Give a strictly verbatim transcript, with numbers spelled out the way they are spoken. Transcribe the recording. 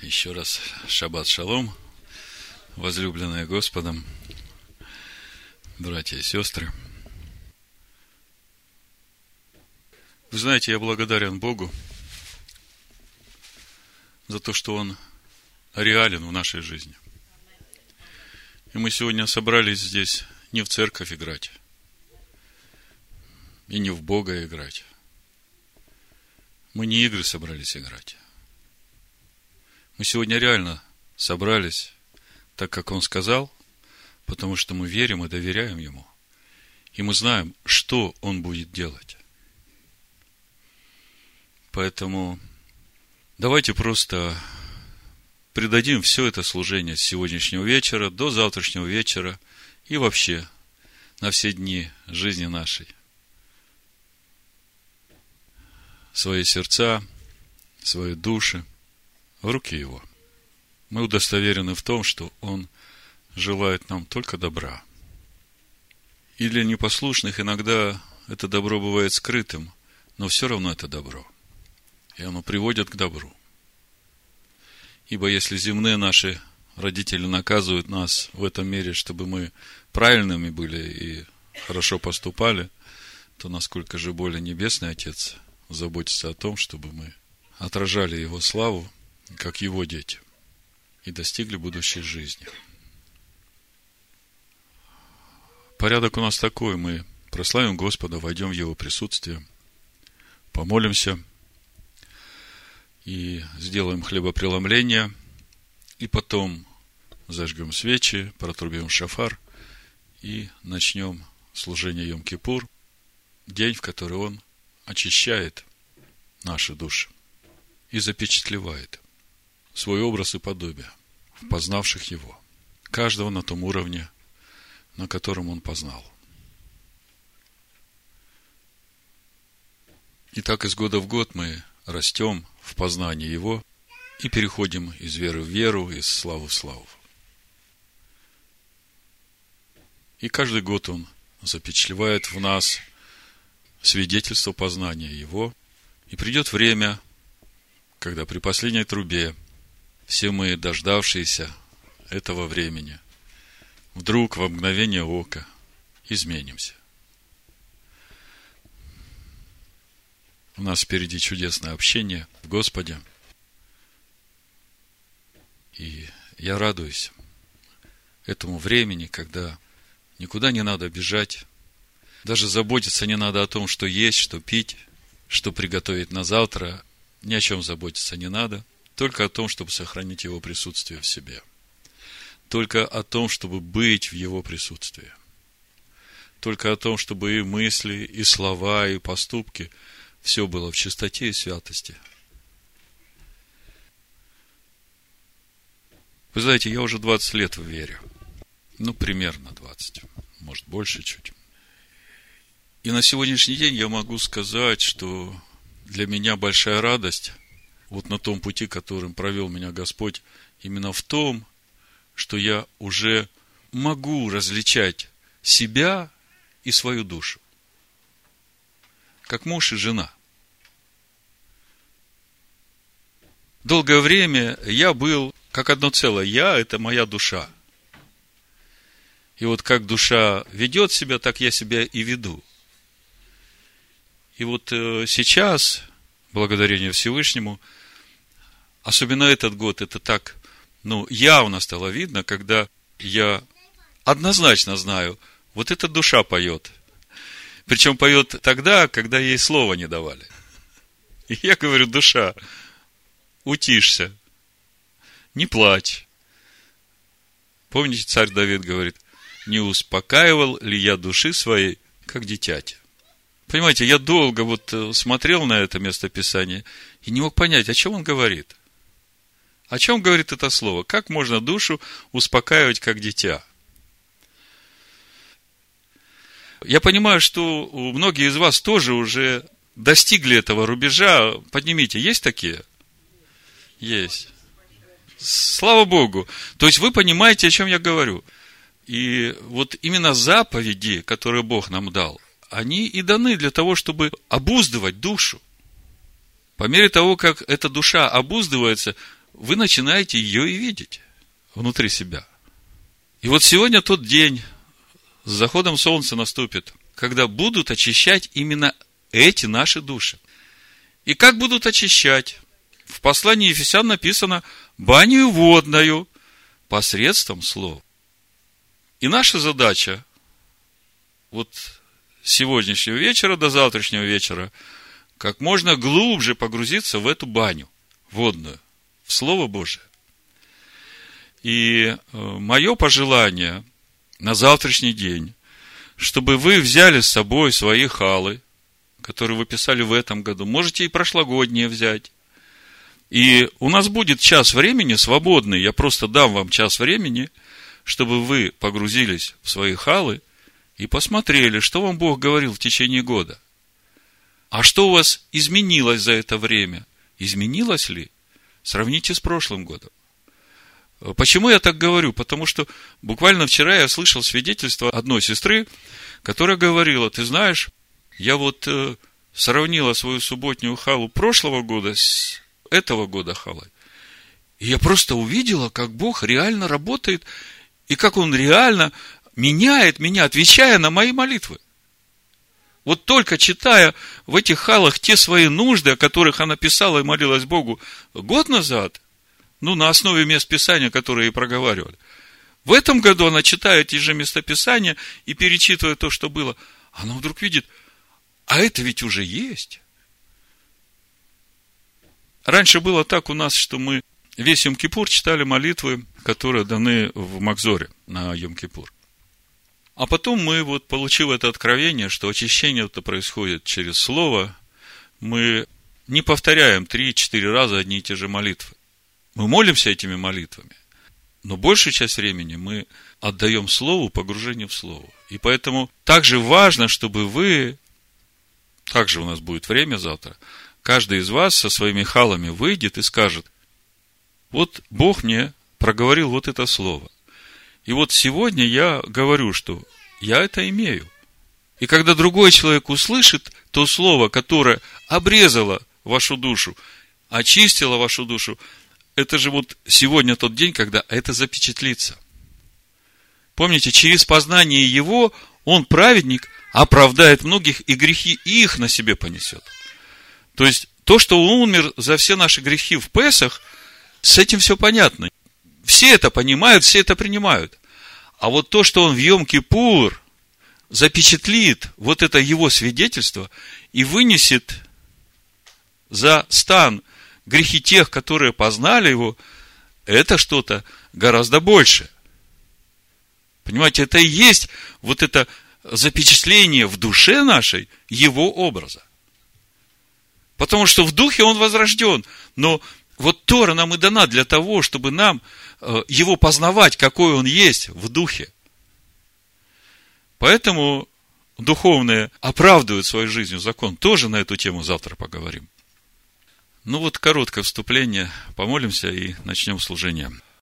Еще раз шаббат шалом, возлюбленные Господом, братья и сестры. Вы знаете, я благодарен Богу за то, что Он реален в нашей жизни. И мы сегодня собрались здесь не в церковь играть, и не в Бога играть. Мы не игры собрались играть. Мы сегодня реально собрались, так как Он сказал, потому что мы верим и доверяем Ему. И мы знаем, что Он будет делать. Поэтому давайте просто предадим все это служение с сегодняшнего вечера до завтрашнего вечера и вообще на все дни жизни нашей. Свои сердца, свои души в руки Его. Мы удостоверены в том, что Он желает нам только добра. И для непослушных иногда это добро бывает скрытым, но все равно это добро. И оно приводит к добру. Ибо если земные наши родители наказывают нас в этом мире, чтобы мы правильными были и хорошо поступали, то насколько же более Небесный Отец заботится о том, чтобы мы отражали Его славу, как Его дети, и достигли будущей жизни. Порядок у нас такой: мы прославим Господа, войдем в Его присутствие, помолимся и сделаем хлебопреломление, и потом зажгем свечи, протрубим шафар и начнем служение Йом-Кипур, день, в который Он очищает наши души и запечатлевает свой образ и подобие в познавших Его, каждого на том уровне, на котором он познал. И так из года в год мы растем в познании Его и переходим из веры в веру, из славы в славу. И каждый год Он запечатлевает в нас свидетельство познания Его, и придет время, когда при последней трубе все мы, дождавшиеся этого времени, вдруг во мгновение ока изменимся. У нас впереди чудесное общение в Господе. И я радуюсь этому времени, когда никуда не надо бежать, даже заботиться не надо о том, что есть, что пить, что приготовить на завтра. Ни о чем заботиться не надо, только о том, чтобы сохранить Его присутствие в себе. Только о том, чтобы быть в Его присутствии. Только о том, чтобы и мысли, и слова, и поступки все было в чистоте и святости. Вы знаете, я уже двадцать лет в вере. Ну, примерно двадцать. Может, больше чуть. И на сегодняшний день я могу сказать, что для меня большая радость вот на том пути, которым провел меня Господь, именно в том, что я уже могу различать себя и свою душу, как муж и жена. Долгое время я был как одно целое. Я – это моя душа. И вот как душа ведет себя, так я себя и веду. И вот сейчас, благодарение Всевышнему, особенно этот год, это так, ну, явно стало видно, когда я однозначно знаю, вот эта душа поет. Причем поет тогда, когда ей слова не давали. И я говорю: душа, утишься, не плачь. Помните, царь Давид говорит: не успокаивал ли я души своей, как дитяти. Понимаете, я долго вот смотрел на это местописание и не мог понять, о чем он говорит. О чем говорит это слово? Как можно душу успокаивать, как дитя? Я понимаю, что многие из вас тоже уже достигли этого рубежа. Поднимите, есть такие? Есть. Слава Богу. То есть вы понимаете, о чем я говорю. И вот именно заповеди, которые Бог нам дал, они и даны для того, чтобы обуздывать душу. По мере того, как эта душа обуздывается, вы начинаете ее и видеть внутри себя. И вот сегодня тот день, с заходом солнца наступит, когда будут очищать именно эти наши души. И как будут очищать? В послании Ефесян написано: баню водную посредством слова. И наша задача вот с сегодняшнего вечера до завтрашнего вечера как можно глубже погрузиться в эту баню водную, в Слово Божие. И мое пожелание на завтрашний день, чтобы вы взяли с собой свои халы, которые вы писали в этом году, можете и прошлогодние взять. И у нас будет час времени свободный, я просто дам вам час времени, чтобы вы погрузились в свои халы и посмотрели, что вам Бог говорил в течение года. А что у вас изменилось за это время? Изменилось ли? Сравните с прошлым годом. Почему я так говорю? Потому что буквально вчера я слышал свидетельство одной сестры, которая говорила: ты знаешь, я вот э, сравнила свою субботнюю халу прошлого года с этого года халой. И я просто увидела, как Бог реально работает, и как Он реально меняет меня, отвечая на мои молитвы. Вот только читая в этих халах те свои нужды, о которых она писала и молилась Богу год назад, ну, на основе мест Писания, которые ей проговаривали. В этом году она читает те же местописания и перечитывает то, что было. Она вдруг видит: а это ведь уже есть. Раньше было так у нас, что мы весь Йом-Кипур читали молитвы, которые даны в Махзоре на Йом-Кипур. А потом мы, вот, получив это откровение, что очищение это происходит через Слово, мы не повторяем три-четыре раза одни и те же молитвы. Мы молимся этими молитвами, но большую часть времени мы отдаем Слову, погружение в Слово. И поэтому также важно, чтобы вы, также у нас будет время завтра, каждый из вас со своими халами выйдет и скажет: вот Бог мне проговорил вот это слово. И вот сегодня я говорю, что я это имею. И когда другой человек услышит то слово, которое обрезало вашу душу, очистило вашу душу, это же вот сегодня тот день, когда это запечатлится. Помните, через познание Его Он, праведник, оправдает многих, и грехи их на себе понесет. То есть, то, что Он умер за все наши грехи в Песах, с этим все понятно. Все это понимают, все это принимают. А вот то, что Он в Йом-Кипур запечатлит вот это Его свидетельство и вынесет за стан грехи тех, которые познали Его, это что-то гораздо большее. Понимаете, это и есть вот это запечатление в душе нашей Его образа. Потому что в духе Он возрожден. Но вот Тора нам и дана для того, чтобы нам Его познавать, какой Он есть в духе. Поэтому духовные оправдывают своей жизнью закон. Тоже на эту тему завтра поговорим. Ну вот короткое вступление. Помолимся и начнем служение.